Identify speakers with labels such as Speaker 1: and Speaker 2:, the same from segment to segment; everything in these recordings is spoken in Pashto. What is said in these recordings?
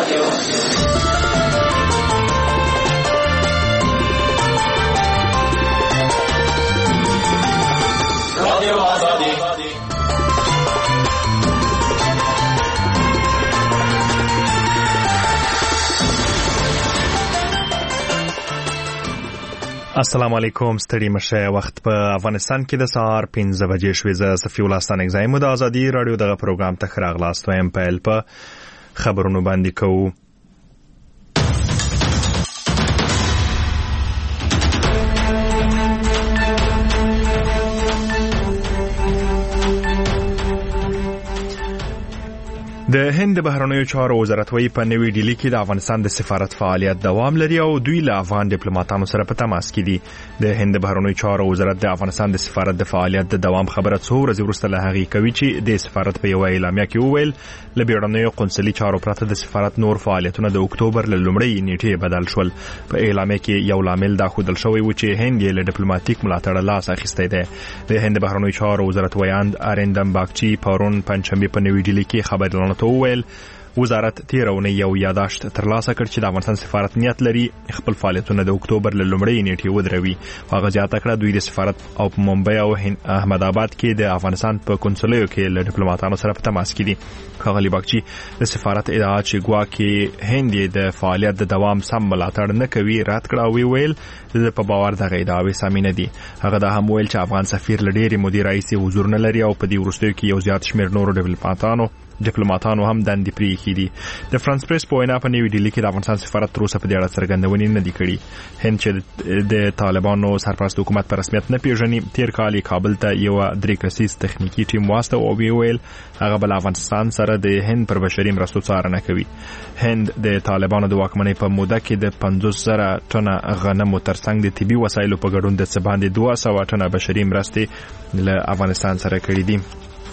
Speaker 1: السلام علیکم. ستړي مشه. وخت په افغانستان کې د سهار 5 بجې شوې. زه صفي الله ستانک زایم د ازادي رادیو دغه پروګرام ته راغلاست وایم. پیل په خبرونو باندې کوو. د هند بهرنیو چارو وزارت وايي په نوې ډیلی کې د افغانستان د سفارت فعالیت دوام لري او دوی له افغان ډیپلوماټانو سره په تماس کې دي. د هند بهرنیو چارو وزارت د افغانستان د سفارت د فعالیت د دوام خبره څو ورځې وروسته له هغې کوي چې د سفارت په یو اعلامیه کې وویل له بیړنیو قونسلي چارو پرته د سفارت نور فعالیتونه د اکتوبر له لومړۍ نیټې بدل شول. په اعلامیه کې یو لامل دا ښودل شوی و چې هند یې له ډیپلوماټیک ملاتړ لاس اخیستی دی. د هند بهرنیو چارو وزارت ویاند اریندم باگچی پرون پنځشنبه په نوې ډیلی کې خبرونه ته وویل وزارت تیرونه یو یاداشت ترلاسه کړ چې د افغانستان سفارت نیت لري خپل فعالیتونه د اکتوبر له لومړۍ نیټې ودروي. هغه زیاته کړه دوی د سفارت او په ممبئی او احمد آباد کې د افغانستان په کنسولیو کې له ډیپلوماټانو سره په تماس کې دي. ښاغلي باگچی د سفارت ادعا چې ګواکې هند د فعالیت د دوام سم ملاتړ نه کوي رد کړه او ویل د په باور دغه ادعاوې سمې نه دي. هغه دا هم ویل چې افغان سفیر له ډېرې مودې راهیسې حضور نه لري او په دې وروستیو کې یو زیات شمېر نورو ډیپلوماټانو هم دندې پرېښې دي. د فرانس پریس په وینا په نوې ډیلی کې د افغانستان سفارت تر اوسه په دې اړه څرګندونې نه دي کړي. هند چې د طالبانو سرپرست حکومت په رسمیت نه پیژني تیر کال کابل ته یو 3 کسیز تخنیکی ټیم واستو او ویل هغه بل افغانستان سره د هند پر بشري مرستو څارنه کوي. هند د طالبانو د واکمنۍ په موده کې د 50,000 ټنه غنمو ترڅنګ د طبي وسایلو په ګډون د څه باندې 200 ټنه بشري مرستې له افغانستان سره کړې دي.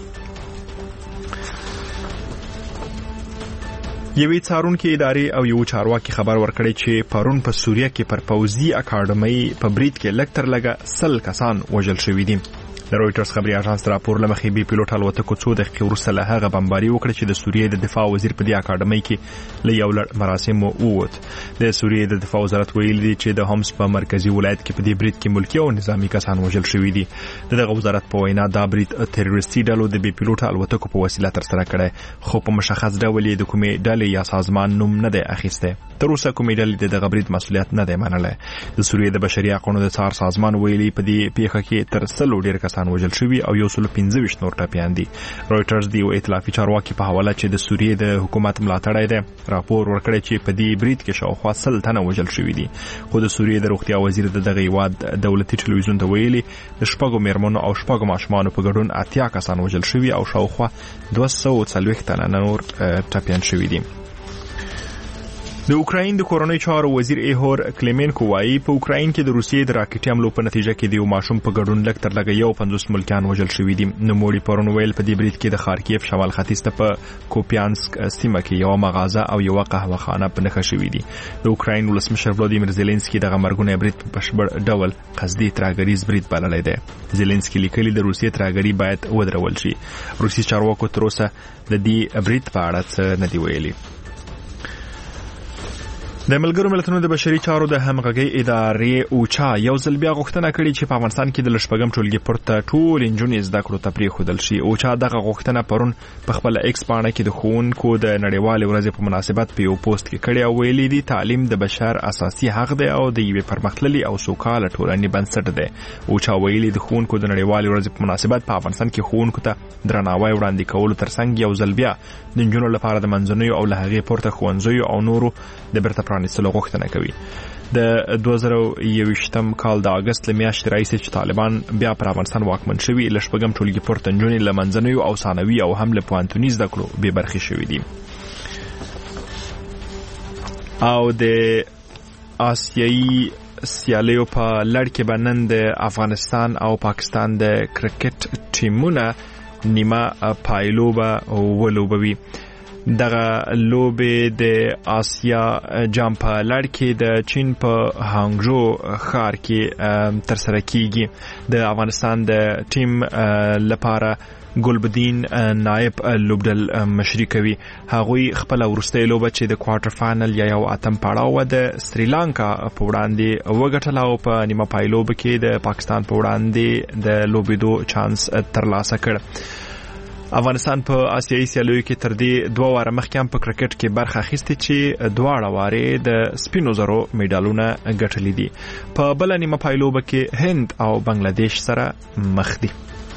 Speaker 1: یوې څارونکې ادارې او یو چارواکي خبر ورکړی چې پرون په سوریه کې پر پوځي اکاډمۍ په برید کې لږ تر لږه 100 کسان وژل شوي دي. د رويټرز خبري اژانس راپور لمخې بي پیلوټ الوتکو څو دقیقې وروسته له هغه بمباري وکړه چې د سوریې د دفاع وزیر په دې اکاډمۍ کې له یو لړ مراسمو ووت. د سوریې د دفاع وزارت ویلي دی چې د هومس په مرکزی ولایت کې په دې برید کې ملکی او نظامی کسان وژل شوي دي. دغه وزارت په وینا دا برید تروریستي ډلو د بي پیلوټ الوتکو په وسیله ترسره کړی خو په مشخص ډول د کومې ډلې یا سازمان نوم نه دی اخیسته. تر اوسه کومې ډلې د دغه برید مسؤلیت نه دی منلی. د سوریې د بشري حقوقو د څار سازمان ویلي په دې پیښه کې تر 100 ډیر کسان وژل شوي او 125 نور ټپیان دي. رويټرز د یو ائتلافي چارواکي په حواله چې د سوریې د حکومت ملاتړی دی راپور ورکړی چې په دې برید کې شاوخوا 100 تنه وژل شوي دي. خو د سوریې د روغتیا وزیر دغه هیواد دولتي ټلویزیون ته ویلي د شپږو میرمنو او شپږو ماشومانو په ګډون 80 کسان وژل شوي او شاوخوا 240 تنه نور ټپیان شوي دي. د اوکراین د کورنۍ چارو وزیر ایهور کلیمنکو وايي په اوکراین کې د روسیې د راکټي حملو په نتیجه کې د یو ماشوم په ګډون لږ تر لږه 50 ملکیان وژل شوي دي. نوموړي پرون ویل په دې برید کې د خارکیف شمال ختیځ ته په کوپیانسک سیمه کې یو مغازه او یو قهوه خانه په نښه شوي دي. د اوکراین ولسمشر ولادیمیر زيلنسکي دغه مرګونه برید په بشپړ ډول قصدي ترهګریز برید بللی دی. زيلنسکي لیکلي د روسیې ترهګري باید ودرول شي. روسي چارواکو تر اوسه د دې برید په اړه څه نه دی ویلي. د ملګرو ملتونو د بشري چارو د همغږۍ ادارې اوچا یو ځل بیا غوښتنه کړې چې په افغانستان کې د لشپږم ټولګي پورته ټول انجونې زده کړو ته پرېښودل شي. اوچا دغه غوښتنه پرون په خپل ایکس پاڼه کې د ښوونکو د نړیوالې ورځې په مناسبت په یو پوسټ کې کړی او ویلي دي تعلیم د بشر اساسي حق دی او د یوې پرمختللې او سوکاله ټولنې بنسټ دی. اوچا ویلي د ښوونکو د نړیوالې ورځې په مناسبت په افغانستان کې ښوونکو ته درناوی وړاندې کولو ترڅنګ یو ځل بیا د انجونو لپاره د منځنیو او له هغې پورته ښوونځیو او نورو د بیرته پرانیستلو غوښتنه کوي. د 2021 کال د اگست له میاشتې راهیسې چې طالبان بیا پر افغانستان واکمن شوي لشپږم ټولګي پورته نجونې له منځنیو او ثانوي او هم له پوهنتوني زده کړو بې برخې شوي دي. او د آسیایي سیالیو په لړ کې به نن د افغانستان او پاکستان د کرکټ ټیمونه نیمه پایلوبه ولوبوي. دغه لوبې د آسیا جام په لړ کې د چین په هانګژو ښار کې ترسره کیږي. د افغانستان د ټیم لپاره ګلبدین نائب لوبډل مشري کوي. هغوی خپل ورسته لوبه چې د کوارټر فائنل یا یو اتم پړاو د سریلانکا په وړاندې وګټله او په نیمه پایلوب کې د پاکستان په وړاندې د لوبېدو چانس ترلاسه کړ. افغانستان په آسیایي سیالیو کې تر دې 2 واره مخکې هم په کرکټ کې برخه اخیستې چې دواړه واره د سپینو زرو میډالونه ګټلي دي. په بل نیمه پایلوبه کې هند او بنگلاديش سره مخ دي.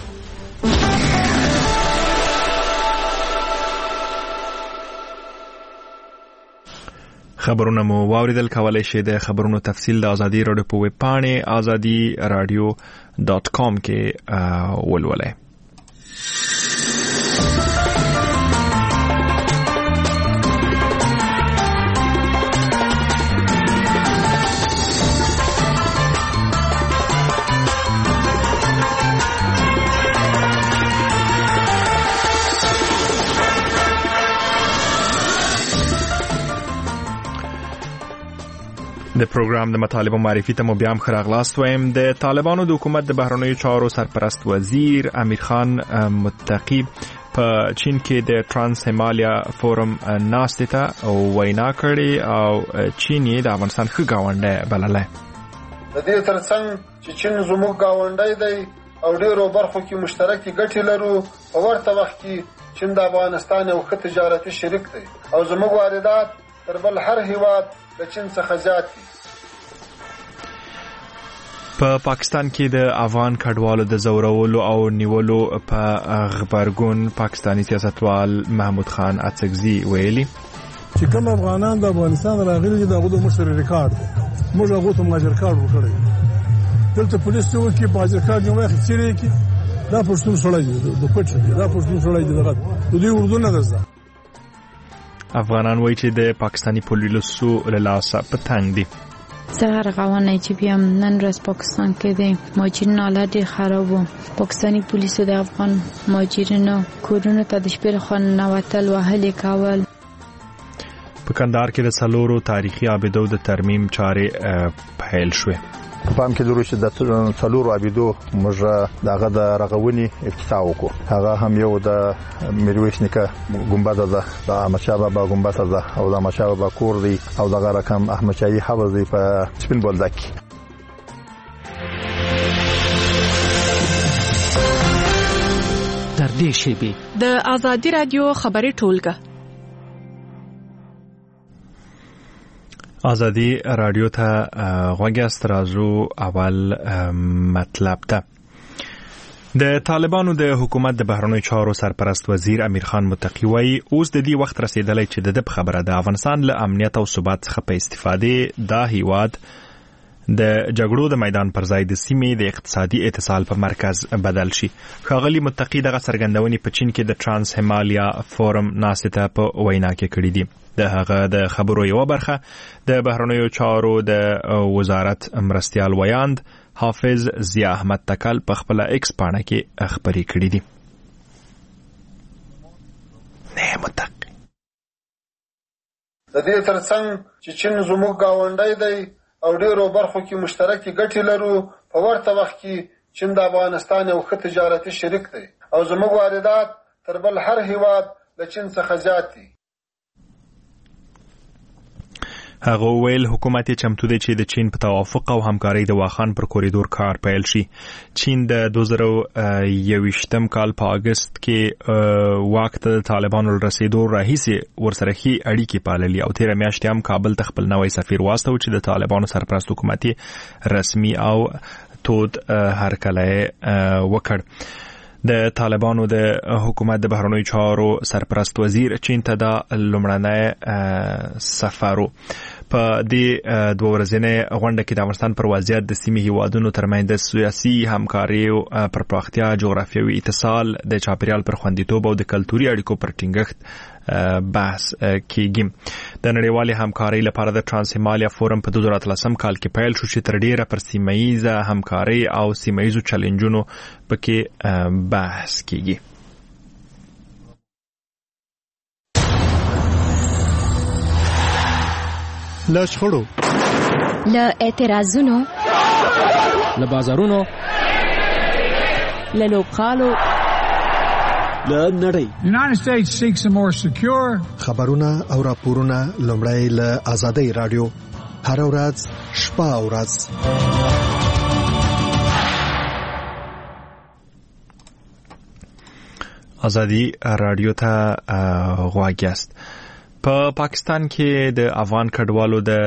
Speaker 1: خبرونه مو واوریدل. کولای شئ د خبرونو تفصیل د ازادي رادیو په ویب پاڼه azadi.radio.com کې ولولئ. د پروګرام د مطالبه معرفي ته مو بیا هم خراغلاست وایم. د طالبانو د حکومت د بهرنیو چارو سرپرست وزیر امیر خان متقی په چین کې د ترانس هیمالیا فورم ناستې ته وینا کړې او چین یې د افغانستان ښه ګاونډی بللی.
Speaker 2: د دې ترڅنګ چې چین زموږ ګاونډی دی او ډېرو برخو کې مشترکې ګټې لرو، په ورته وخت کې چین د افغانستان یو ښه تجارتي شریک دی او زموږ واردات تر بل هر هیواد د چین څخه زیات دي.
Speaker 1: په پاکستان کې د افغان کډوالو د زورولو او نیولو په غبرګون پاکستانی سیاستوال محمود خان اڅکزي ویلي
Speaker 3: چې کوم افغانان د افغانستان راغلي دي دغه د مشر ریکارډ موږ هغه ته ماجر کارت وکړی. دلته پولیس ته وکی ماجر کارت یو وخت چیرې کې دا پښتون سړی دی د پټ دی دا پښتون سړی دی دغه د دې اردو نه ده.
Speaker 1: افغانان وایي چې د پاکستانی پولیسو له لاسه په تنګ دي.
Speaker 4: زه روانه چې بیا نن ورځ پاکستان کې د مهاجرینو حالت ډېر خراب و. پاکستانی پولیسو د افغان مهاجرینو کورونو ته د شپې لخوا ننوتل وهلې کول.
Speaker 1: په کندهار کې د څلورو تاریخي عابدو د ترمیم چارې پیل شوې.
Speaker 5: پام کې درو چې د څلورو عابدو موږ دغه د رغونې افتتاح وکړو. هغه هم یو د میرویس نیکه ګمبد ده، د احمد شاه بابا ګمبد ده او د احمد شاه بابا کور دی او دغه رقم احمد شاهي حوض دی په سپین بولدک کې.
Speaker 6: تر دې شیبې
Speaker 7: د ازادي رادیو خبري ټولګه
Speaker 1: ازادي رادیو ته غوږاست. راځو اول مطلب ته. د طالبانو د حکومت د بهرنیو چارو سرپرست وزیر امیر خان متقی وایي اوس د دې وخت رسیدلی چې د خبره د افغانستان له امنیت او ثبات څخه په استفاده دا هیواد د جګړو د میدان پر ځای د سیمې د اقتصادي اتصال په مرکز بدل شي. ښاغلي متقی دغه څرګندونې په چین کې د ترانس هیمالیا فورم ناستې ته په وینا کې کړې دي. د هغه د خبرو یو برخه د بهرنیو چارو د وزارت مرستیال ویاند حافظ ضیا احمد تکل په خپل ایکس پاڼه کې خبري کړې دي. نه متقی
Speaker 2: د دې ترڅنګ چې چین زموږ ګاونډی دی او ډېرو برخو کې مشترکې ګټې لرو، په ورته وخت کې چین د افغانستان یو ښه تجارتي شریک دی او زموږ واردات تر بل هر هیواد د چین څخه زیات دي.
Speaker 1: هغه ویل حکومت چمتو دی چې د چین په توافق او همکارۍ د واخان پر کوریدور کار پیل شي. چین د 2021 کال په اگست کې واک ته طالبانو رسیدو راهیسې ورسره ښې اړیکې پاللې او تیر میاشت هم کابل ته خپل نوی سفیر واستو چې د طالبانو سرپرست حکومتي رسمي او تود هرکلی وکړ. د طالبانو د حکومت د بهرنیو چارو سرپرست وزیر چین ته د لومړنۍ سفر په دې 2 ورځې غونډه کې د افغانستان پر وضعیت د سیمې هیوادونو ترمنځ د سیاسي همکارۍ پر پراختیا، جغرافیوي اتصال، د چاپیریال پر خوندیتوب او د کلتوري اړیکو پر ټینګښت بحث کیږي. د نړیوالې همکارۍ لپاره د ترانس هیمالیا فورم په 2013 کال کې پیل شو چې تر ډیره پر سیمه‌ایزه همکارۍ او سیمه‌ایزو چیلنجونو پکې بحث کیږي.
Speaker 3: له شخړو،
Speaker 8: له اعتراضونو،
Speaker 6: له بازارونو،
Speaker 7: له لوبغالو
Speaker 6: له نړۍ.
Speaker 9: United States seeks a more secure.
Speaker 10: خبرونه او راپورونه لومړی له آزادۍ رادیو هر ورځ شپه او ورځ.
Speaker 1: آزادی رادیو ته غواړئ است. په پاکستان کې د افغان کډوالو د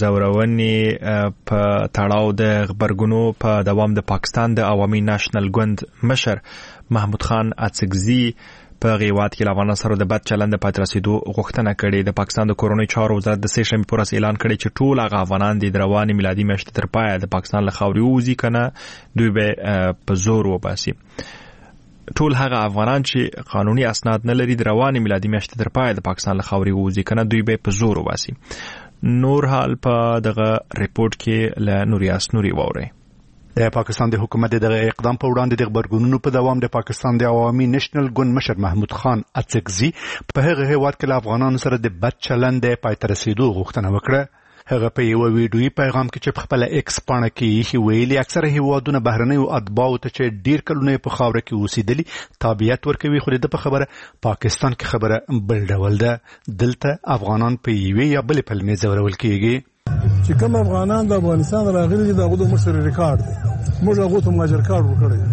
Speaker 1: زورونې په تړاو د خبرګونو په دوام د پاکستان د عوامي نېشنل ګوند مشر محمود خان اڅکزي په غیوات کې افغان سره د بد چلند په ترسیدو غوښتنه کړې. د پاکستان د کورونی چارو وزارت د سه شنبه پر ورځ اعلان کړی چې ټول هغه افغانان د رواني میلادي میاشتې تر پایه د پاکستان له خاورې وځي کنه دوی به په زور وباسي. ټول هغه افغانان چې قانوني اسناد نه لري د رواني میلادي میاشتې تر پایه د پاکستان له خاورې وځي کنه دوی به په زور وباسي. نور حال په دغه ریپورت کې له نوریاس نوري ووري.
Speaker 11: د پاکستان د حکومت دغه اقدام په وړاندې د خبرګونونو په دوام د پاکستان د عوامي نېشنل ګوند مشر محمود خان اڅکزي په هغه هیواد کې له افغانانو سره د بد چلند د پای ته رسیدو غوښتنه وکړه. هغه په یو ویډیوي پیغام کې چې په خپل ایکس پاڼه کې یې ویلي اکثره هیوادونه بهرنیو اتباعو ته چې ډیر کلونه په خاوره کې اوسېدلي تابعیت ورکوي، خو د په خبره پاکستان کې خبره بل ډول ده. دلته افغانان په یوې یا بلې پلمې ځورول کېږي
Speaker 3: چې کوم افغانان د افغانستان راغلي دي دغه د مشر ریکارډ دی. موږ هغه ته ماجر کارت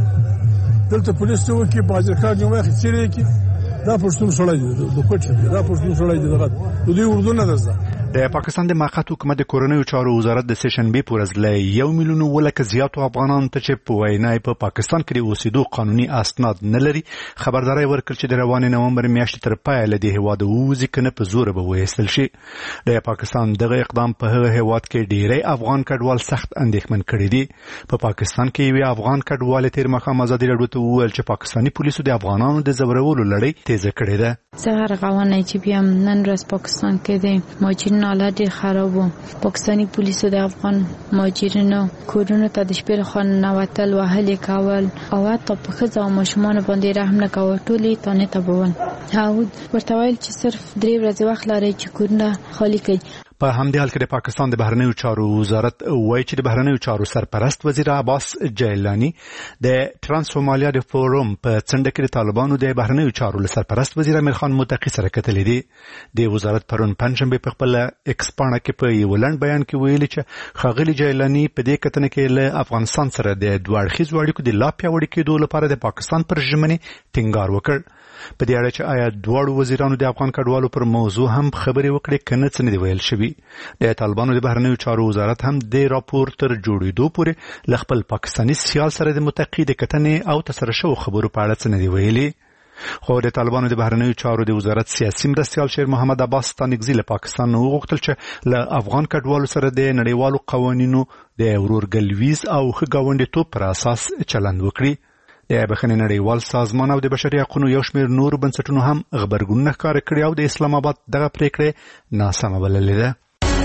Speaker 3: ورکړی. دلته پولیس ته وکي ماجر کارت یو وخت چیرې کی دا پښتون سړی دی د کوټ دی دا پښتون سړی دی دغه د دې اردو نه ده.
Speaker 11: د پاکستان د موقت حکومت د کورنیو چارو وزارت د سیشنبه پر ورځ له 1 میلیون ولکه زیاتو افغانانو ته چې په وینای په پاکستان کې د اوسېدو قانوني اسناد نه لري خبرداري ورکړ چې د روان نومبر میاشتې تر پایه له دې هواد وځي کنه په زور به وېستل شي. د پاکستان دغه اقدام په هغه هواد کې ډېری افغان کډوال سخت اندېښمن کړي دي. په پاکستان کې یو افغان کډوال تیر مخه آزادي رادیو ته وویل چې پاکستاني پولیسو د افغانانو د زورولو لړۍ تیزه کړې ده.
Speaker 4: څنګه غوښنه چې بیا نن ورځ پاکستان کې د مهاجرینو حالت خراب و. پاکستانی پولیسو د افغان مهاجرینو کورونو ته د شپې خوا ننوتل وهلې کول او حتی په ښځو او ماشومانو باندې رحم نه کول ټولې تانې تبول. هاود ورته ویل چې صرف 3 ورځې وخت لري چې کورونه خالی کړي.
Speaker 11: په همدې حال کې د پاکستان د بهرنیو چارو وزارت وایي چې د بهرنیو چارو سرپرست وزیر عباس جیلانی د ترانس سومالیا د فورم په څنډه کې د طالبانو د بهرنیو چارو سرپرست وزیر امیر خان متقی سره کتلې دي. د وزارت پرون پنځشنبه په خپل ایکس پاڼه کې په یو لنډ بیان کې ویلي چې ښاغلي جیلانی په دې کتنه کې له افغانستان سره د دوه اړخیزو اړیکو د لا پیاوړي کېدو لپاره د پاکستان پر ژمنې ټینګار وکړ. په دې اړه چې آیا دواړو وزیرانو د افغان کډوالو پر موضوع هم خبرې وکړي کنه څه نه دی ویل شوی. د طالبانو د بهرنیو چارو وزارت هم د راپور تر جوړېدو پورې ل خپل پاکستاني سیال سره د متقی د کتنې او تسره شو خبرو په اړه څه نه دی ویلي. خو د طالبانو د بهرنیو چارو د وزارت سیاسي مرستیال شیر محمد عباس ستانکزي له پاکستان وغوښتل چې له افغان کډوالو سره د نړیوالو قوانینو د ورورګلویز او ښه ګاونډیتوب پر اساس چلند وکړي. د بخښنې نړیوال سازمان او د بشري حقوقو یو شمېر نور بنسټونو هم خبرګونونه ښکاره کړي او د اسلام آباد دغه پریکړه ناسمه بللې ده.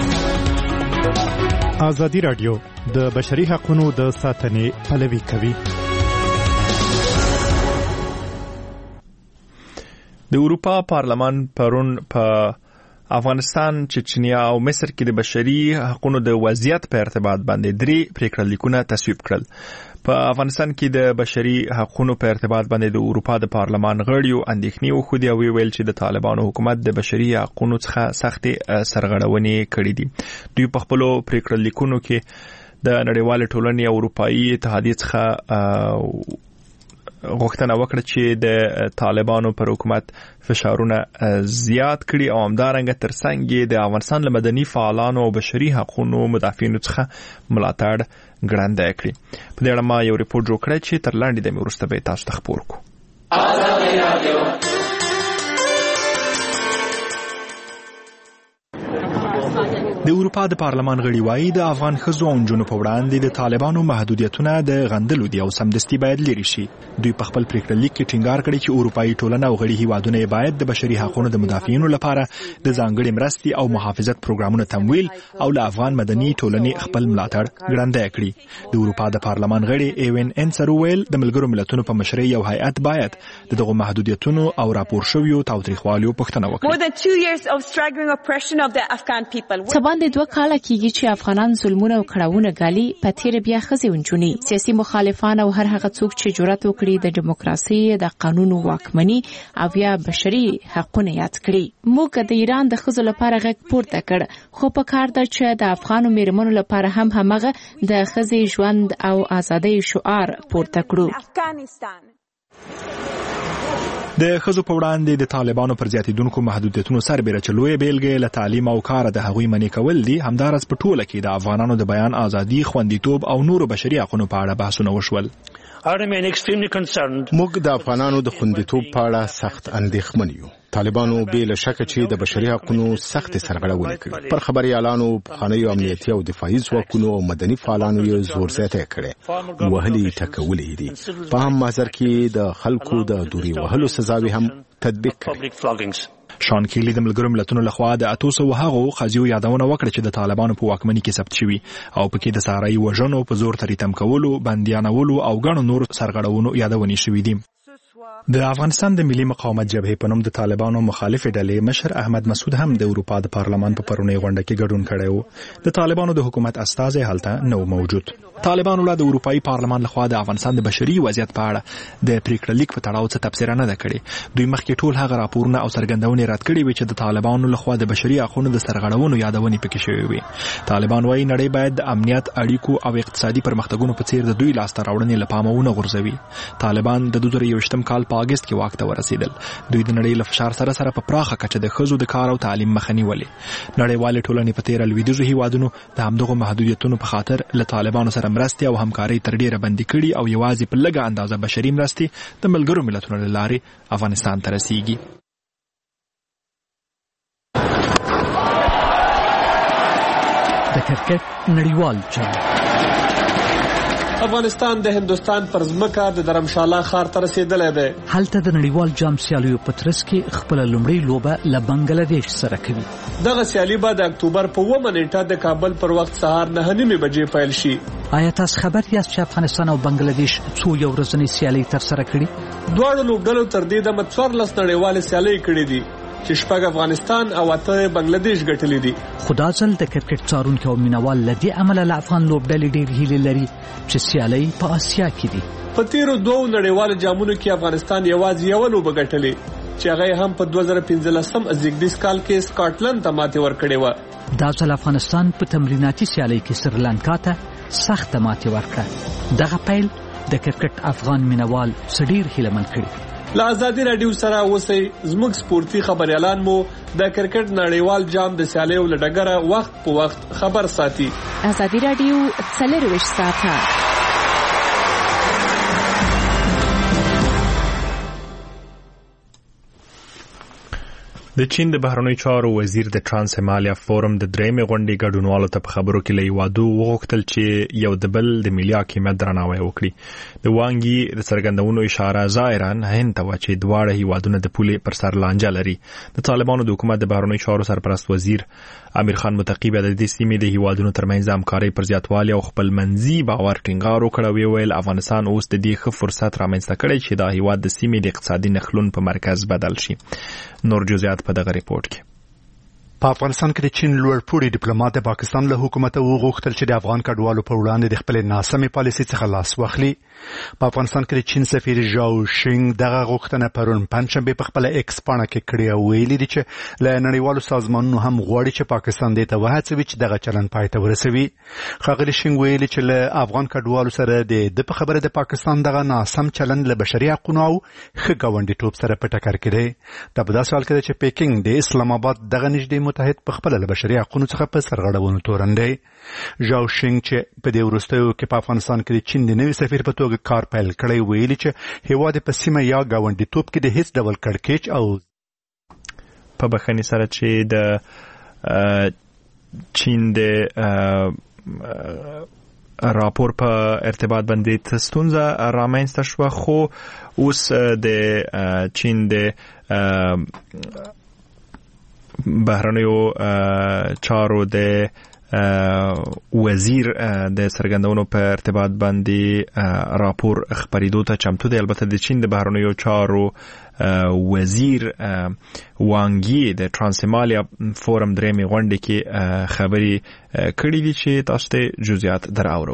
Speaker 12: آزادی رادیو د بشري حقوقو د ساتنې پلوي کوي.
Speaker 1: د اروپا پارلمان پرون په افغانستان، چچنیا او مصر کې د بشري حقوقو د وضعیت په ارتباط باندې 3 پریکړه لیکونه تصویب کړل. په افغانستان کې د بشري حقوقو په ارتباط باندې د اروپا د پارلمان غړیو اندېښنې وښودې او ویل چې د طالبانو حکومت د بشري حقوقو څخه سختې سرغړونې کړې دي. دوی په خپل پریکړه لیکونو کې د نړیوال ټولنې او اروپאי اتحادیې څخه غوښتنه وکړه چې د طالبانو پر حکومت فشارونه زیات کړي او همدارنګه ترڅنګ د افغانستان له مدني فعالانو او بشري حقوقو مدافعینو څخه ملاتړ ګړندی کړي. په دې اړه ما یو ریپورت جوړ کړی چې تر لاندې د وروسته به تاسو ته خبر کوم. د اروپا د پارلمان غړي وایي د افغان ښځو او نجونو په وړاندې د طالبانو محدودیتونه د غندلو دي او سمدستي باید لري شي. دوی په خپل پریکړه لیک کې ټینګار کړی چې اروپאי ټولنه او غړي هیوادونه باید د بشري حقوقو د مدافعینو لپاره د ځانګړي مرستې او محافظت پروګرامونو تمویل او له افغان مدني ټولنې خپل ملاتړ ګړندی کړي. د اروپا د پارلمان غړي ایوین انسرویل د ملګرو ملتونو په مشرۍ یو هیئت باید دغه محدودیتونو او راپور شویو تاوتریخوالیو پوښتنه وکړي.
Speaker 7: څه باندې 2 کاله کېږي چې افغانان ظلمونه او کړاوونه ګالي، په تیر بیا ښځې ونجونې، سیاسي مخالفان او هر هغه څوک چې جرأت وکړي د دیموکراسي، د قانون واکمني او یا بشري حقونه یاد کړي. موږ د ایران د ښځو لپاره غږ پورته کړ، خو په کار ده چې د افغانو میرمنو لپاره هم همغه د ښځې ژوند او ازادۍ شعار پورته کړو.
Speaker 1: د ښځو په وړاندې د طالبانو پر زیاتېدونکو محدودیتونو سربېره چې لویه بیلګې له تعلیم او کاره د هغوی منې کول دي، همداراز په ټوله کې د افغانانو د بیان ازادي، خوندیتوب او نورو بشري حقونو په اړه بحثونه وشول.
Speaker 13: موږ د افغانانو د خوندیتوب په اړه سخت اندېښمن یو. طالبانو بې له شکه چې د بشري حقونو سخت سرغړونې کړې. پر خبريالانو، پخوانیو امنیتي او دفاعي ځواکونو او مدني فعالانو یې زور زیاتی کړې، وهلې ټکولې دي. په هم محضر کې د خلکو د دوري وهلو سزاوي هم تطبیق کړې.
Speaker 1: شان کیلی د ملګرو ملتونو لخوا د 800 هغو قضیو یادونه وکړه چې د طالبانو په واکمنۍ کې ثبت شوي او پکې د ساري وژنو، په زور تریتم کولو، بندیانولو او ګڼو نور سرغړونو یادونه شوي دي. د افغانستان د ملي مقاومت جبهې په نوم د طالبانو مخالف ډلې مشر احمد مسعود هم د اروپا د پارلمان په پرونی غونډه کې ګډون کړی و. د طالبانو د حکومت استازی هلته نه موجود. طالبانو له د اروپאי پارلمان لخوا د افغانستان د بشري وضعیت په اړه د پریکړه لیک په تړاو څه تبصره نه ده کړې. دوی مخکې ټول هغه راپورونه او څرګندونې رد کړې وي چې د طالبانو لخوا د بشري حقوقو د سرغړونو یادونه پکې شوې وي. طالبان وايي نړۍ باید د امنیت، اړیکو او اقتصادي پرمختګونو په څیر د دوی لاسته راوړنې له پامه ونه غورځوي. طالبان د 2021 کال په اگست کې واک ته ورسېدل. دوی د نړۍ له فشار سره په پراخه کچه د ښځو د کار او تعلیم مخه نیولې. نړیوالې ټولنې په تیر لویدیځو هیوادونو د همدغو محدودیتونو په خاطر له طالبانو سره مرستې او همکاري تر ډیره بندي کړي او یوازې په لږه اندازه بشري مرستې د ملګرو ملتونو له لارې افغانستان ته رسیږي.
Speaker 6: د کرکټ نړیوال جام.
Speaker 14: افغانستان د هندوستان پر ځمکه د درمشاله ښار ته رسیدلی دی.
Speaker 6: هلته د نړیوال جام سیالیو په ترڅ کې خپله لومړۍ لوبه له بنګلادیش سره کوي.
Speaker 14: دغه سیالي به د اکتوبر په 9 نیټه د کابل پر وخت سهار 9:30 بجې پیل شي.
Speaker 6: آیا تاسو خبر یاست چې افغانستان او بنګلادیش څو یو ورځنۍ سیالۍ ترسره کړي؟
Speaker 14: دواړو لوبډلو تر دې دمه 14 نړیوالې سیالۍ کړې دي چې 6 افغانستان او 8 بنگلاديش ګټلې دي.
Speaker 6: خدا ځل د کرکټ څارونکو او مینوال لدی عمل له افغان لوبډلې ډېر هیله لري چې سیالۍ په آسیا کې دي.
Speaker 14: په تیرو 2 نړیوالو جامونو کې افغانستان یوازې یو لوبه ګټلې چې هغه هم په 2015 ازبکستان کال کې سکاټلند ته ماتې ورکړې و.
Speaker 6: دا ځل افغانستان په تمریناتي سیالۍ کې سریلانکا ته سخت ماتې ورکړه. دغه پیل د کرکټ افغان مینوال سړیر هیلمن کړي.
Speaker 14: له ازادي رادیو سره اوسئ. زموږ سپورتي خبريالان مو د کرکټ نړیوال جام د سیالیو له ډګره وخت په وخت خبر ساتي.
Speaker 7: ازادي رادیو 24 ساعته.
Speaker 1: د چین د بهرنیو چارو وزیر د ترانس همالیا فورم د درېمې غونډې ګډونوالو ته په خبرو کې له یوادو وغوښتل چې یو د بل د ملي حاکمیت درناوی وکړي. د وانګي د څرګندونو اشاره ظاهرا هند ته و چې دواړه هیوادونه د پولې پر سر لانجه لري. د طالبانو د حکومت د بهرنیو چارو سرپرست وزیر امیر خان متقی د دې سیمې د هیوادونو ترمنځ همکارۍ پر زیاتوالي او خپلمنځي باور ټینګار وکړ او ویل افغانستان اوس د دې ښه فرصت رامنځته کړی چې د هیواد د سیمې د اقتصادي نخلون په مرکز بدل شي. نور جزئیات په دغه ریپورت کې.
Speaker 11: په افغانستان کې د چین لوړپوړي ډیپلوماټ د پاکستان له حکومت وغوښتل چې د افغان کډوالو په وړاندې د خپل ناسمې پالیسۍ څخه لاس واخلي. په افغانستان کې د چین سفیر ژاو شینګ دغه غوښتنه پرون پنځشنبه په خپل ایکس پاڼه کې کړې او ویلي دي چې له نړیوالو سازمانونو هم غواړي چې پاکستان دې ته وهڅوي چې دغه چلن پای ته ورسوي. ښاغلي شینګ ویلي چې له افغان کډوالو سره د په خبره د پاکستان دغه ناسم چلن له بشري حقوقو او ښه ګاونډیتوب سره په ټکر کې دی. دا په داسې حال کې چې پیکینګ د اسلام آباد دغه نږدې متحد په خپل له بشري حقوقو څخه په سرغړونو تورن دی. ژاو شینګ چې په دې وروستیو کې په افغانستان کې د چین د نوي سفیر په توګه کار پیل کړی ویلي چې هیواد په سیمه یا ګاونډیتوب کې د هیڅ ډول کړکېچ او
Speaker 1: په بخښنې سره چې د چین د راپور په ارتباط باندې ستونزه رامنځته شوه خو اوس د چین د بهرنیو چارو د وزیر د سرګندونو په ارتباط باندې راپور خبرېدو ته چمتو دی. البته د چین د بهرنیو چارو وزیر وانګي د ترانسمالیا فورم درېمې غونډې کې خبرې کړې دي چې تاسو ته جزئیات دراوړو.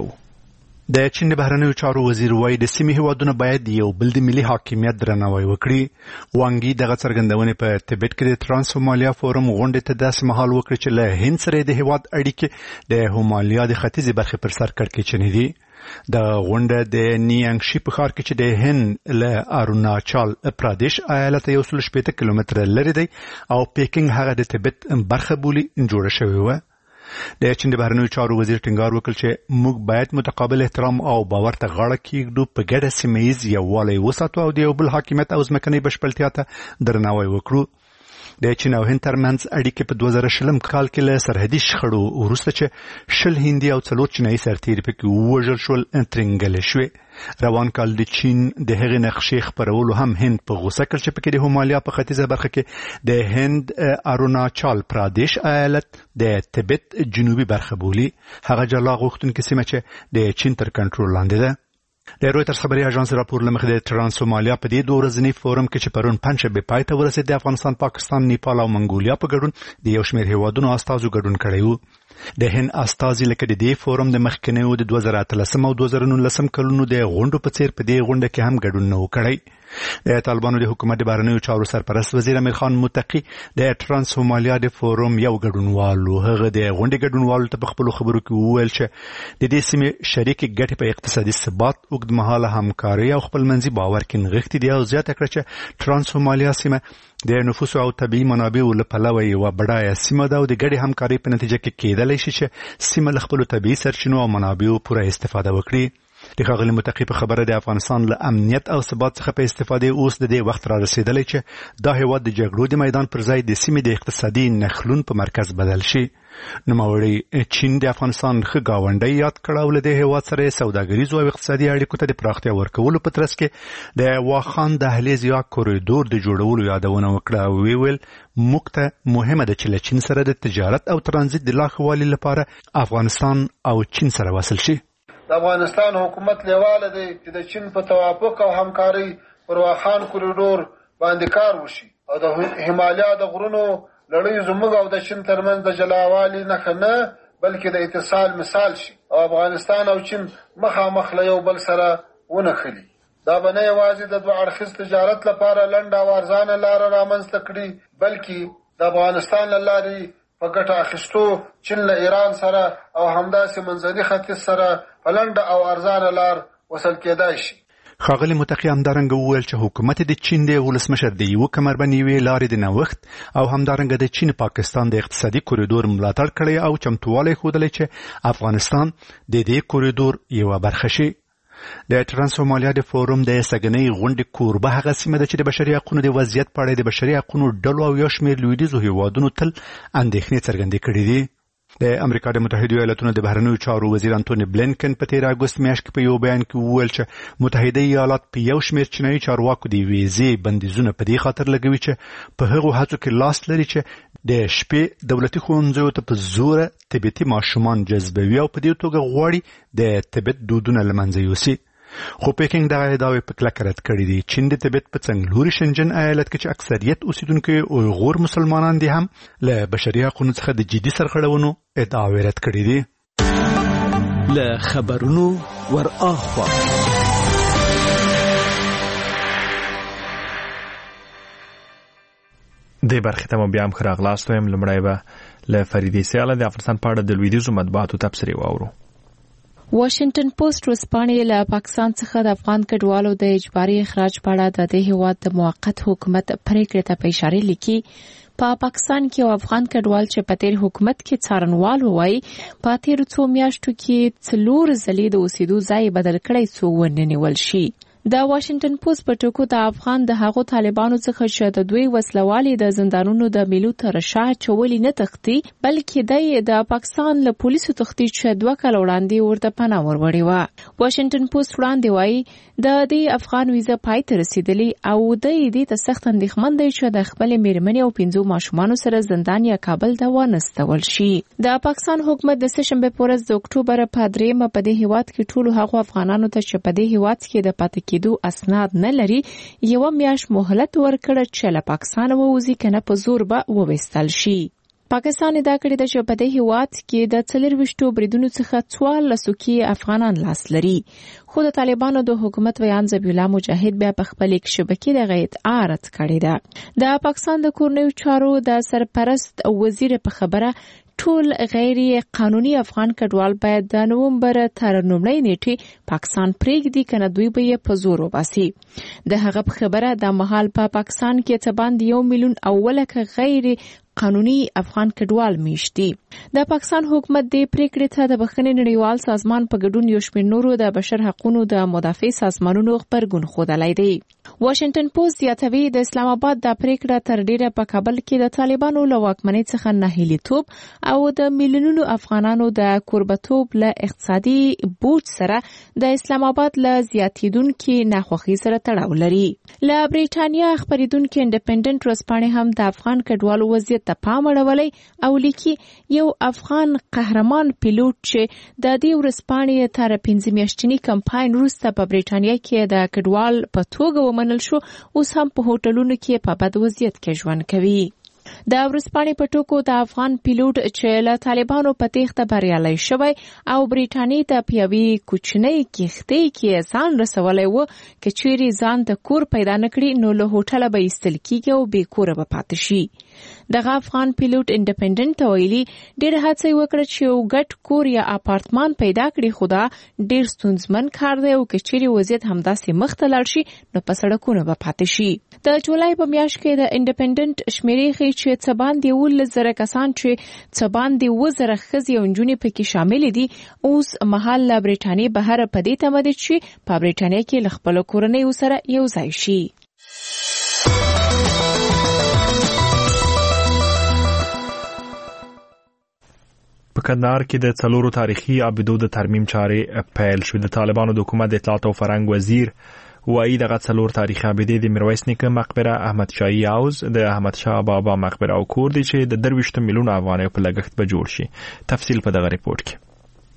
Speaker 11: د چین د بهرنیو چارو وزیر وایي د سیمې هیوادونه باید یو بل د ملي حاکمیت درناوی وکړي. وانګي دغه څرګندونې په تبت کې د ترانسمالیا فورم غونډې ته داسې مهال وکړي چې له هند سره د هیواد اړیکې د هومالیا د ختیځې برخې پر سر کړکېچنې دي. د غونډه د نیانګشي په ښار کې چې د هند له اروناچال پردیش ایالت 180 کیلومتره لرې دی او پیکینګ هغه د تبت برخه بولي جوړه شوې وه. د چین د بهرنیو چارو وزیر ټینګار وکړ چې موږ باید متقابل احترام او باور ته غاړه کېږدو، په ګډه سیمه ییز یووالی وساتو او د یو بل حاکمیت او ځمکنۍ بشپړتیا ته درناوی وکړو. د چین او هند ترمنځ اړیکې په 2020 کال کې له سرحدي شخړو وروسته چې 20 هندي او 4 چینایي سرتیري پکې ووژل شول ترنګلې شوې. روان کال د چین د هغې نقشې خپرولو هم هند په غوسه کړ چې پکې د هومالیا په ختیځه برخه کې د هند اروناچال پردیش ایالت د تبت جنوبي برخه بولي. هغه جلا غوښتونکې سیمه چې د چین تر کنټرول لاندې ده. د رویټرز خبري اژانس راپور لمخې د ترانسومالیا په دې 2 ورځني فورم کې چې پرون پنځشنبه پای ته ورسېد د افغانستان، پاکستان، نیپال او منګولیا په ګډون د یو شمېر هیوادونو استازو ګډون کړی و. د هند استازي لکه د دې فورم د مخکنیو د 2013 او 2019 کلونو د غونډو په څیر په دې غونډه کې هم ګډون نه وکړي. د طالبانو د حکومت د بهرنیو چارو سرپرست وزیر امیر خان متقی د ترانسومالیا د فورم یو ګډونوالو هغه د غونډې ګډونوالو ته په خپلو خبرو کې وویل چې د دې سیمې شریکې ګټې په اقتصادي ثبات، اوږدمهاله همکاري او خپلمنځي باور کې نغښتې دي او زیاته کړه چې ترانسومالیا سیمه د نفوسو او طبیعي منابعو له پلوه یوه بډایه سیمه ده او د ګډې همکارۍ په نتیجه کې کېدلی شي چې سیمه له خپلو طبیعي سرچینو او منابعو پوره استفاده وکړي. د ښاغلي متقي په خبره د افغانستان له امنیت او ثبات څخه په استفادې اوس د دې وخت را رسېدلی چې دا هیواد د جګړو د میدان پر ځای د سیمې د اقتصادي نښلون په مرکز بدل شي. نوموړی چین د افغانستان ښه ګاونډی یاد کړ او له دې هیواد سره سوداګریزو او اقتصادي اړیکو ته د پراختیا ورکولو په ترڅ کې د واخان دهلیز یا کوریډور د جوړولو یادونه وکړه او ویل موږ ته مهمه ده چې له چین سره د تجارت او ترانزیت د لا ښه والي لپاره افغانستان او چین سره وصل شي.
Speaker 2: د افغانستان حکومت لیواله دی چې د چین په توافق او همکارۍ پر واخان کوریډور باندې کار وشي او د هیمالیا د غرونو لړۍ زموږ او د چین ترمنځ د جلاوالي نښه نه بلکې د اتصال مثال شي او افغانستان او چین مخامخ له یو بل سره ونښلي. دا به نه یوازې د 2 اړخیز تجارت لپاره لنډه او ارزانه لاره رامنځته کړي بلکې د افغانستان له لارې په ګټه اخیستو چین له ایران سره او همداسې منځني ختیځ سره په لنډه او ارزانه لار وصل کېدای شي.
Speaker 11: ښاغلي متقي همدارنګه وویل چې حکومت د چین د ولسمشر د یوه کمربند یوې لارې د نوښت او همدارنګه د چین پاکستان د اقتصادي کوریډور ملاتړ کړی او چمتووالی ښودلی چې افغانستان د دې کوریډور یوه برخه شي. د ترانسومالیا د فورم د سګنۍ غونډې کوربه هغه سیمه ده چې د بشري حقونو د وضعیت په اړه د بشري حقونو ډلو او یو شمېر لویدیځو هیوادونو تل اندېښنې څرګندې کړې دي. د امریکا د متحده ایالاتونو د بهرنیو چارو وزیر انټونی بلینکن په 13 اګوست میاشت کې په یو بیان کې وویل چې متحده ایالات په یو شمېر چینایي چارواکو د ویزې بندیزونه په دې خاطر لګوي چې په هغو هڅو کې لاس لري چې د شپې دولتي ښوونځیو ته په زوره تبتي ماشومان جذبوي او په دې توګه غواړي د تبت دودونه له منځه یوسي. خو پیکینګ دغه ادعاوې په کلکه رد کړې دي. چین د تبت په څنګلوري شنجن ایالت کې چې اکثریت اوسیدونکي اویغور مسلمانان دي هم له بشري حقونو څخه د جدي سرغړونو ادعاوې رد کړې دي.
Speaker 6: له خبرونو ور اخوا
Speaker 1: د برخې ته بیا هم ښه راغلاست وایم. لومړی به له فریدې سیاله د افغانستان په اړه د لویدیځو مطبوعاتو تبصرې واورو.
Speaker 7: واشنگټن پوسټ ورځپاڼې له پاکستان څخه د افغان کډوالو د اجباري اخراج په اړه د دې هیواد د موقت حکومت پریکړې ته په اشاره لیکي. په پاکستان کې یو افغان کډوال چې په تیر حکومت کې څارنوال وای په تیر څو میاشتو کې 4 ځلې د اوسېدو ځای بدل کړی څو وننیول شي. د واشنگټن پوسټ په ټکو د افغان د هغو طالبانو څخه چې د دوی وسلوالي د زندانونو د میلو تر شا چولې نه تختی بلکې د پاکستان له پولیسو تختی چې 2 کال وړاندې ورته پناه وروړې و. واشنگټن پوسټ وړاندې وایي د دې افغان ویزه پای ته رسیدلی او د دې ته سخت اندېښمن دی چې د خپل میرمنې او 5 ماشومانو سره زندان یا کابل ته ونستول شي. د پاکستان حکومت د سهشنبه په ورځ د اکتوبر په 3 په دې هیواد کې ټولو هغو افغانانو ته چې په دې هیواد کې د پاتې کېدو اسناد نه لري یو میاشت مهلت ورکړ چې له پاکستان ووځي کنه په زور به وویستل شي. پاکستان دا کړی د چې په دې هیواد کې د 24 بریدونو څخه 14 کې افغانان لاس لري. خو د طالبانو د حکومت ویان ذبیح الله مجاهد بیا په خپل شبکې د غیرت عارض کړی ده. د پاکستان د کورنیو چارو د سرپرست وزیر په خبره ټول غیر قانوني افغان کډوال باید د نومبر تر 9 نیټې پاکستان پریږدي کنه دوی به یې په زور وباسي. د هغه په خبره د مهال په پاکستان کې تباندې 1 میلیون اولک غیر قانوني افغان کډوال میشتي. د پاکستان حکومت د پریکړې ته د بخښنې نړیوال سازمان په ګډون یو شمېر نورو د بشر حقوقو د مدافع سازمانونو خبرګون ښودلی دی. واشنگټن پوسټ زیاتوي د اسلام آباد د پریکړه تر ډیره په کابل کې د طالبانو له واکمنۍ څخه ناهیلیتوب او د میلیونونو افغانانو د کوربتوب له اقتصادي بوج سره د اسلام آباد له زیاتیدونکو ناخوښۍ سره تړاو لري. له بریټانیا خبرېدونکو انډیپندنت ورځپاڼې هم د افغان کډوالو وضعیت ته پام اړولی او لیکي یو افغان قهرمان پیلوټ چې د دې ورځپاڼې تر 15 میاشتنی کمپاین وروسته په بریټانیا کې د کډوال په توګه ومنل شو اوس هم په هوټلونو کې په بد وضعیت کې ژوند کوي. د ورځپاڼې په ټکو د افغان پیلوټ چې له طالبانو په تېښته بریالی شوی او بریټانیې ته په یوې کوچنۍ کښتۍ کې ځان رسولی و که چیرې ځان ته کور پیدا نه کړي نو له هوټله به ایستل کېږي او بې کوره به پاتې شي. دغه افغان پیلوټ انډیپندنت ویلي ډېر هڅه وکړه چې یو ګډ کور یا اپارتمان پیدا کړي خو دا ډېر ستونزمن کار دی او که چیرې وضعیت همداسې مخ ته لاړ شي نو په سړکونو به پاتې شي. د جولای په میاشت کې د انډیپندنت شمیرې ښیي چې څه باندې 11,000 کسان چې څه باندې 10,000 ښځې او نجونې پکې شامل دي اوس مهال له بریټانیې بهر په دې تمه دي چې په بریټانیا کې له خپلو کورنیو سره یو ځای شي.
Speaker 1: په کندهار کې د څلورو تاریخي ابدو د ترمیم چارې پیل شوې. د طالبانو د حکومت د اطلاعات او فرهنګ وزیر وایي دغه څلور تاریخي ابدې د میرویس نیکه مقبره، احمد شاهي حوض، د احمد شاه بابا مقبره او کور دي چې د 23 میلیون افغانۍ په لګښت به جوړ شي. تفصیل په دغه ریپورت کې.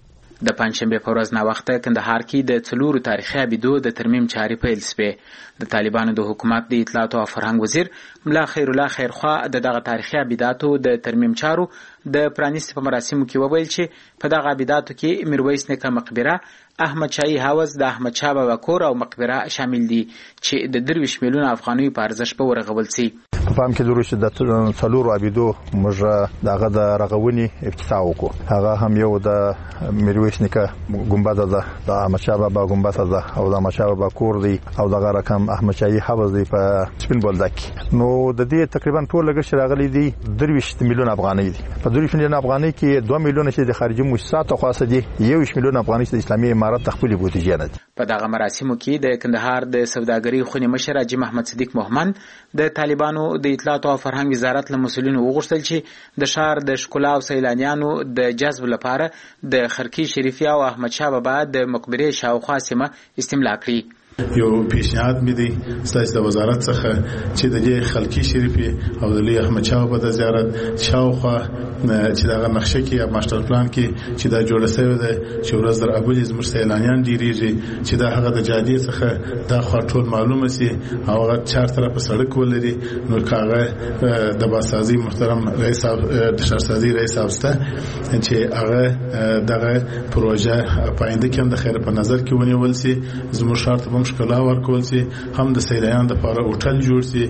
Speaker 15: د پنځشنبه په ورځ ناوخته کندهار کې د څلورو تاریخي ابدو د ترمیم چارې پیل شوې. د طالبانو د حکومت د اطلاعات او فرهنګ وزیر ملا خیر الله خیرخوا دغه تاریخي ابداتو د ترمیم چارو د پرانیستي په مراسمو کې وویل چې په دغه ابداتو کې میرویس نیکه مقبره، احمد شاهي حوض، د احمد شاه بابا کور او مقبره شامل دي چې د 23 میلیون افغانۍ په ارزښت به ورغول شي.
Speaker 5: په پام کې درو چې د څلورو ابدو موږ دغه د رغونې افتتاح وکړو. هغه هم یو د میرویس نیکه ګمبد ده، د احمد شاه بابا ګمبد ده او د احمد شاه بابا کور دی او دغه رقم احمد شاهي حوض دی په سپین بولدک. نو د دې تقریبا ټول لګښت راغلي دي 23 میلیون افغانۍ دي. په 23 میلیون افغانۍ کې 2 میلیون چې د خارجي مؤسساتو خاصه دي، 1 میلیون افغانۍ د اسلامي امارت تخپل بودیجه نه دي.
Speaker 15: په دغه مراسمو کې د کندهار د سوداګرۍ خونې مشر حاجي محمد صدیق مومن د طالبانو د اطلاعات او فرهنګ وزارت له مسؤلینو وغوښتل چې د ښار د ښکلا او سیلانیانو د جذب لپاره د خرکی شریفیه او احمد شاه بابا د مقبره شاوخوا سیمه استملا کړي.
Speaker 16: یو پیشنهاد مې دی ستاسو د وزارت څخه چې د دې خلکی شریفي او د لوی احمد شاه بابا د زیارت شاوخوا چې دغه نقشه کې یا ماستر پلان کې چې دا جوړه شوی ده چې ورځ در ابل زموږ سیلانیان ډیریږي چې دا هغه د جادې څخه دا خو ټول معلومه سي او هغه چار طرفه سړک ولري. نو کاغه د باسازي محترم رئیس د شهرسازي رئیس اوسته چې هغه دغه پروژه پاینده کې د خیر په نظر کې ونیول سي، زموږ شهر ته ښکلا ورکول سي، هم د سیلانیانو لپاره هوټل جوړ سي.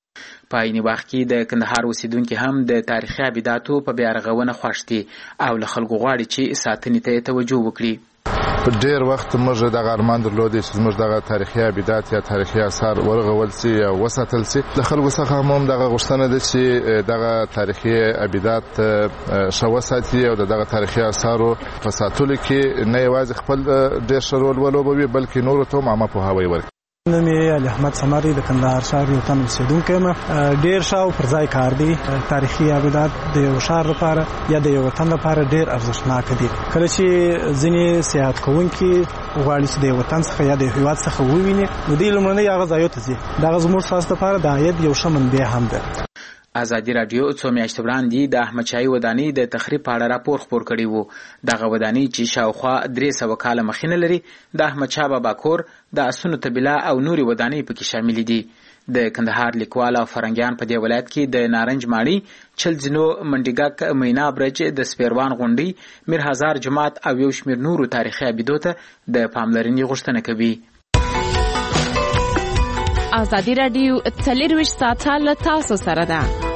Speaker 15: په عین وخت کې د کندهار اوسیدونکو هم د تاریخي ابداتو په بیا رغونه خوښ دي او له خلکو غواړي چې ساتنې ته توجه وکړي.
Speaker 17: په ډیر وخت موږ د ارمان درلودې چې موږ دغه تاریخي ابدات یا تاریخي آثار ورغول سي او وساتل سي. د خلکو څخه هم دغه غوښتنه ده چې دغه تاریخي ابدات شو وساتي او دغه تاریخي آثارو په ساتلو کې نه یوازې خپل ډیر شرول ولوبوي بلکې نورو ته هم عامه پوهاوی ورکړي.
Speaker 18: نوم یې علي احمد سمري د کندهار ښار یو تن اوسېدونکی یم. ډېر ښه او پر ځای کار دی. تاریخي ابدات د یو ښار لپاره یا د یو وطن لپاره ډېر ارزښتناک دي. کله چې ځینې سیاحت کوونکي غواړي چې د یو وطن څخه یا د یو هېواد څخه وویني نو دوی لومړنۍ هغه ځایو ته ځي. دغه زموږ ستاسو لپاره د عاید یو ښه منبع هم ده.
Speaker 15: ازادي راډیو څو میاشتې وړاندې د احمدشاهي ودانۍ د تخریب په اړه راپور خپور کړی و. دغه ودانۍ چې شاوخوا 300 کاله مخینه لري د احمدشاه بابا کور، د اسونو طبیله او نورې ودانۍ پکې شامل دي. د کندهار لیکوال او فرنګیان په دې ولایت کې د نارنج ماڼۍ، چلځنو، منډیګک، مینا برج، د سپیروان غونډۍ، میر هزار جماعت او یو شمېر نورو تاریخي ابیدو ته د پاملرنې غوښتنه کوي.
Speaker 7: ازادي راډیو 24 ساعته له تاسو سره ده.